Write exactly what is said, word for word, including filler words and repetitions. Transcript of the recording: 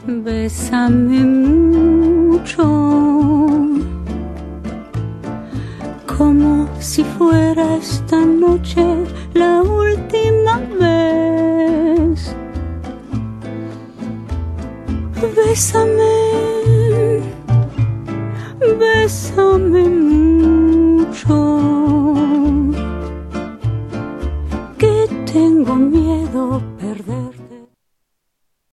Bésame mucho, como si fuera esta noche la última vez. Bésame, bésame mucho.